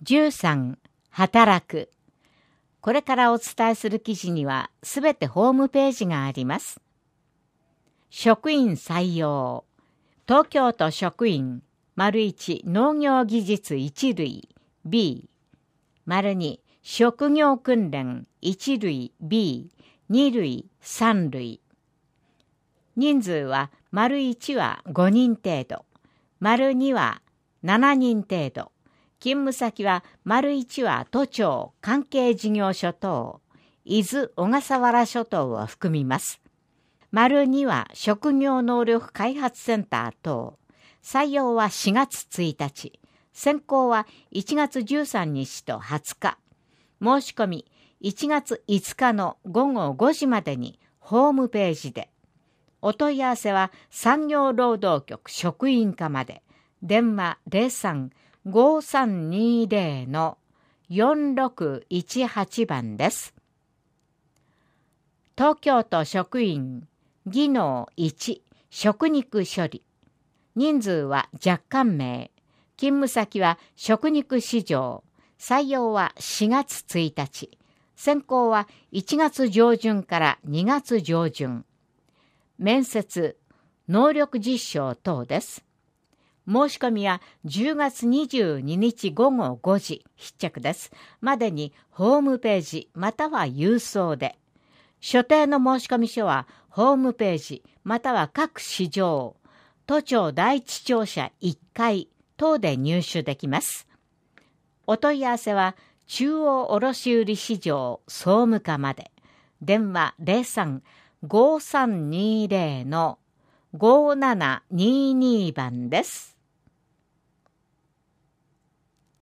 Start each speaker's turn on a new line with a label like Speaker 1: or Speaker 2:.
Speaker 1: 13、働く。これからお伝えする記事にはすべてホームページがあります。職員採用。東京都職員、1農業技術1類 B、2職業訓練1類 B、2類3類。人数は1は5人程度、2は7人程度。勤務先は1は都庁関係事業所等、伊豆小笠原諸島を含みます。2は職業能力開発センター等。採用は4月1日。選考は1月13日と20日。申し込み1月5日の午後5時までにホームページで。お問い合わせは産業労働局職員課まで。電話03-5320-4618番です。東京都職員技能1食肉処理。人数は若干名。勤務先は食肉市場。採用は4月1日。選考は1月上旬から2月上旬。面接、能力実証等です。申し込みは10月22日午後5時必着です。までにホームページまたは郵送で。所定の申込書はホームページまたは各市場、都庁第一庁舎1階等で入手できます。お問い合わせは中央卸売市場総務課まで。電話03-5320-5722番です。